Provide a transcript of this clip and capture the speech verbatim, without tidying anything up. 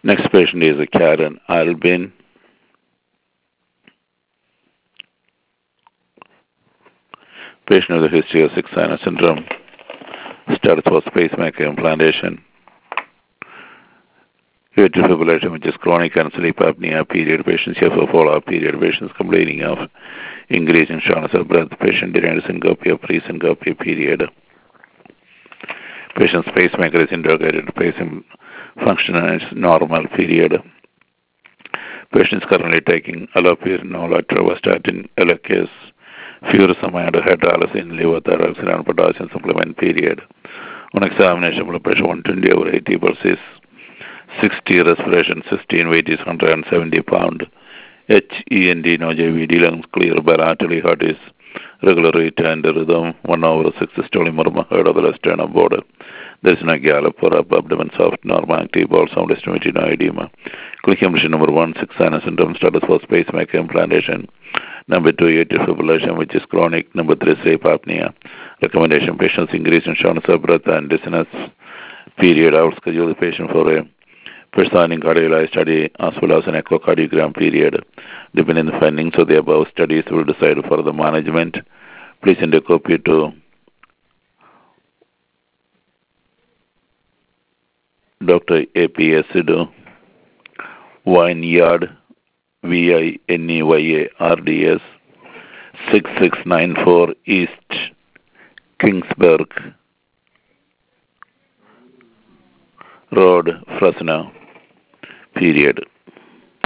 Next patient is a Karen Albin. Patient with a history of six sinus syndrome. Status was pacemaker implantation. Atrial fibrillation, which is chronic and sleep apnea period. Patients here for follow-up period. Patients complaining of increasing shortness of breath. Patient denied syncope or pre-syncope period. Patient's pacemaker is interrogated. Pacing function is normal period. Patient is currently taking allopurinol, atorvastatin, Eliquis, furosemide, hydralazine, levothyroxine, and potassium supplement period. On examination, blood pressure one twenty over eighty versus sixty, respiration sixteen, weight is one hundred seventy pound. H E N D, no J V D, lungs clear, bilaterally, heart is regular rate and rhythm, one over six systole, murmur, heard of the left sternum border. There is no gallop or up, abdomen soft, normal, active, ball sound, estimated, no edema. Click impression number one, six sinus syndrome, status for pacemaker implantation. Number two, atrial fibrillation, which is chronic. Number three, sleep apnea. Recommendation, patients increase in shortness of breath and dizziness. Period. I will schedule the patient for a Personing cardiology study as well as an echocardiogram period. Depending on the findings of the above studies, we will decide for the management. Please send a copy to Doctor A P S Sidhu, Vineyard, V I N E Y A R D S, six six nine four East Kingsburg Road, Fresno. Period.